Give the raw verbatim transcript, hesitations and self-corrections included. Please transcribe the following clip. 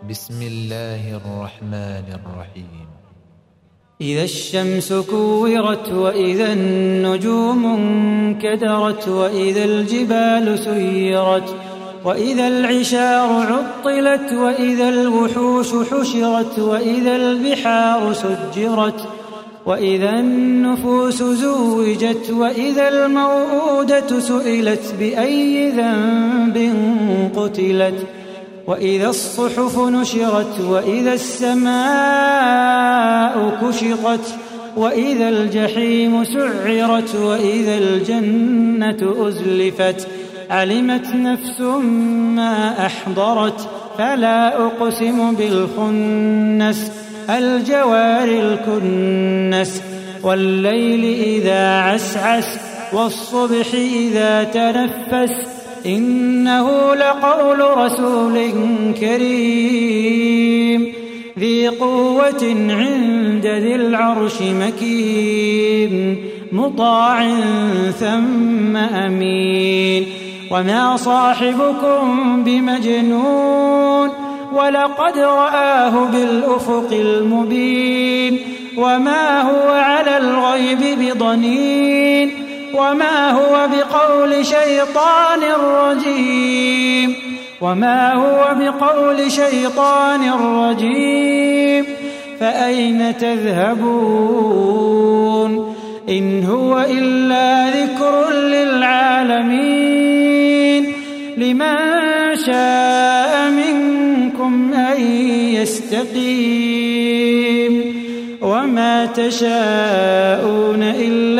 بسم الله الرحمن الرحيم. إذا الشمس كورت وإذا النجوم انكدرت وإذا الجبال سيرت وإذا العشار عطلت وإذا الوحوش حشرت وإذا البحار سجرت وإذا النفوس زوجت وإذا الموءودة سئلت بأي ذنب قتلت وإذا الصحف نشرت وإذا السماء كشطت وإذا الجحيم سعرت وإذا الجنة أزلفت علمت نفس ما أحضرت فلا أقسم بالخنس الجوار الكنس والليل إذا عسعس والصبح إذا تنفس إنه لقول رسول كريم ذي قوة عند ذي العرش مكين مطاع ثم أمين وما صاحبكم بمجنون ولقد رآه بالأفق المبين وما هو على الغيب بضنين وما هو بقول شيطان رجيم وما هو بقول شيطان رجيم فأين تذهبون إن هو إلا ذكر للعالمين لمن شاء منكم أن يستقيم وما تشاءون إلا